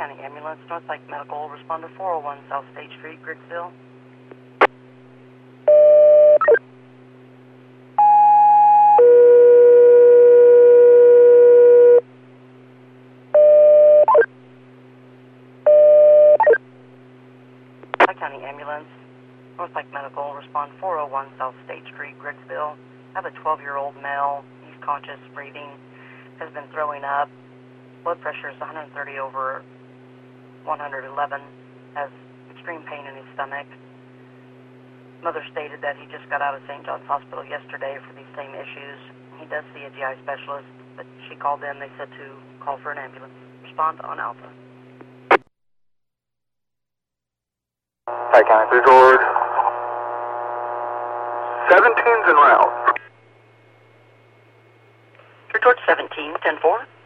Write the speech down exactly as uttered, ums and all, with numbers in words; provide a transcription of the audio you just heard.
County Ambulance, Northside Medical, responder four oh one South State Street, Griggsville. Hi County Ambulance, Northside Medical, respond four oh one South State Street, Griggsville. I have a twelve-year-old male. He's conscious, breathing, has been throwing up. Blood pressure is one thirty over one eleven, has extreme pain in his stomach. Mother stated that he just got out of Saint John's Hospital yesterday for these same issues. He does see a G I specialist, but she called in. They said to call for an ambulance. Respond on Alpha. Hi, County three George. seventeen's en route. three George seventeen, ten four.